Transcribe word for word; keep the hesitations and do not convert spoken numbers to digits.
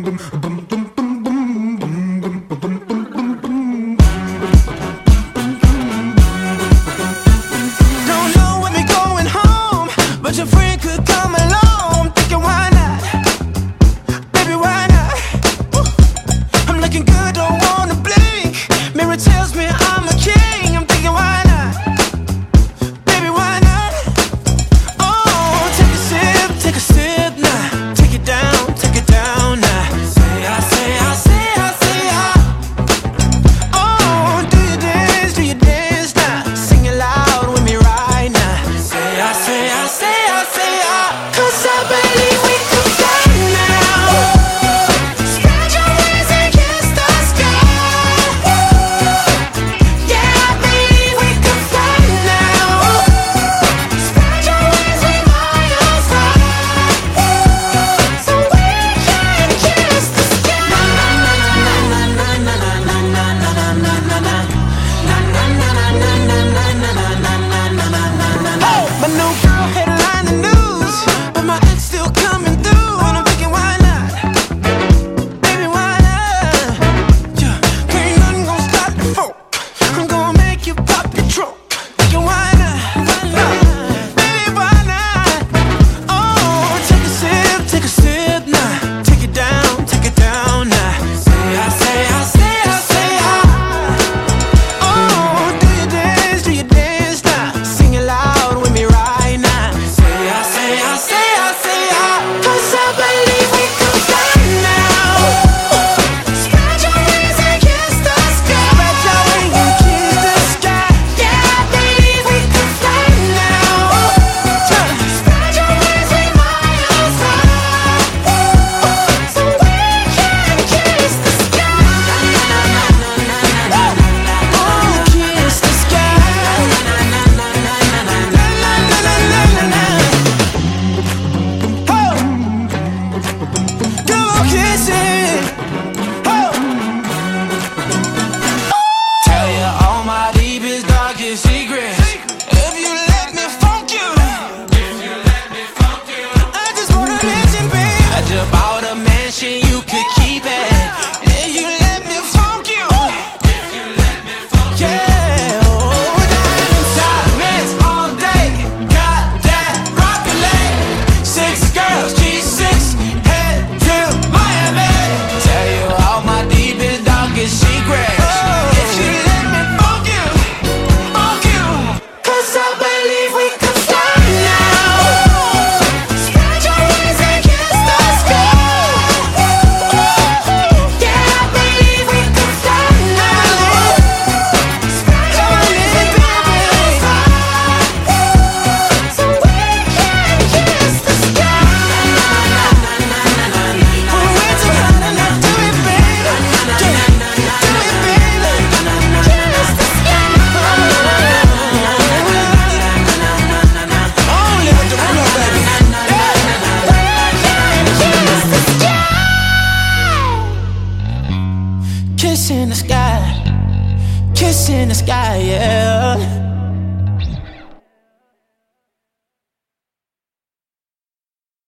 know when we're going home, but your friend could come along. Thinking why not? Baby, why not? Ooh. I'm looking good, don't wanna blink. Mirror tells me I'm a king. I'm thinking why not? Baby, why not? Oh, take a sip, take a sip now. Take it down, take it down now. Say I, say I, say I, say I. Oh, do you dance, do you dance now? Sing it loud with me right now. Say I, say I, say I, say I. 'Cause I believe we can fly now. Spread your wings and kiss the sky. Yeah, I believe we can fly now. Spread your wings with miles high, so we can kiss the sky. Oh, my new girl headline the news, but my ex still coming through, and I'm thinking why not? Baby, why not? Yeah, ain't nothing gonna stop the folk. I'm gonna make you pop your trunk. Thinking why not? Baby, why not? Oh, take a sip, take a sip now. Take it down, take it down now. Say I, say I, say I, say I. Oh, do you dance, do you dance now? Sing it loud with me right now. Say I, say I, say I, say I. 'Cause I believe we can fly now. Spread your wings and kiss the sky. Spread your wings and kiss the sky. Yeah, I believe we can fly now. Spread your wings with miles high, so we can kiss the sky. Oh, kiss the sky. Oh, come on, kiss it. Oh. Tell you all my deepest, darkest secrets. If you let me funk you, I just wanna mention, babe, I just bought a mansion, you could keep it. If you let me funk you, yeah. Oh, diamond diamonds all day, got that rocket. Six girls, G six, head to Miami. Tell you all my deepest, darkest secrets. If you let me funk you, funk you. 'Cause I believe we can fly now. Spread your wings and kiss the sky. Yeah, I believe we can fly now. Spread your wings and miles high, so we can kiss the sky. We're way too high now, do it, baby. Do it, baby. Kiss the sky. Only with the real, baby. Kiss the sky. Kiss in the sky. Kiss in the sky, yeah.